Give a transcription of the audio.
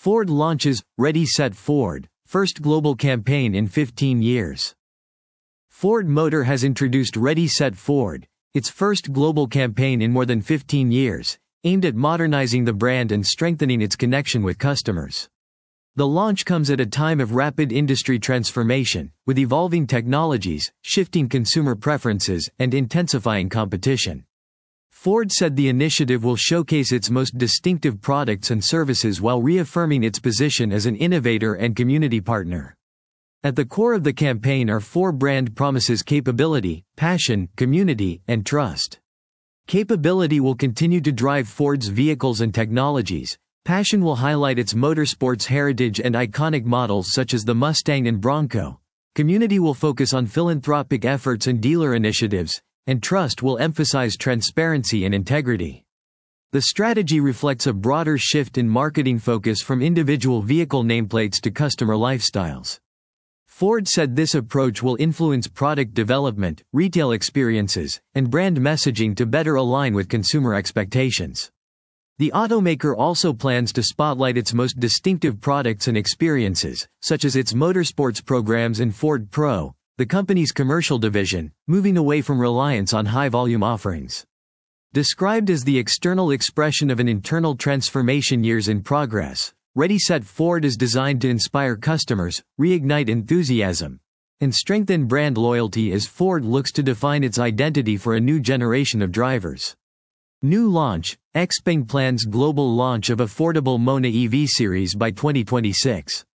Ford launches Ready Set Ford, first global campaign in 15 years. Ford Motor has introduced Ready Set Ford, its first global campaign in more than 15 years, aimed at modernizing the brand and strengthening its connection with customers. The launch comes at a time of rapid industry transformation, with evolving technologies, shifting consumer preferences, and intensifying competition. Ford said the initiative will showcase its most distinctive products and services while reaffirming its position as an innovator and community partner. At the core of the campaign are four brand promises: capability, passion, community, and trust. Capability will continue to drive Ford's vehicles and technologies. Passion will highlight its motorsports heritage and iconic models such as the Mustang and Bronco. Community will focus on philanthropic efforts and dealer initiatives, and trust will emphasize transparency and integrity. The strategy reflects a broader shift in marketing focus from individual vehicle nameplates to customer lifestyles. Ford said this approach will influence product development, retail experiences, and brand messaging to better align with consumer expectations. The automaker also plans to spotlight its most distinctive products and experiences, such as its motorsports programs and Ford Pro, the company's commercial division, moving away from reliance on high-volume offerings. Described as the external expression of an internal transformation years in progress, Ready Set Ford is designed to inspire customers, reignite enthusiasm, and strengthen brand loyalty as Ford looks to define its identity for a new generation of drivers. New launch: XPeng plans global launch of affordable Mona EV series by 2026.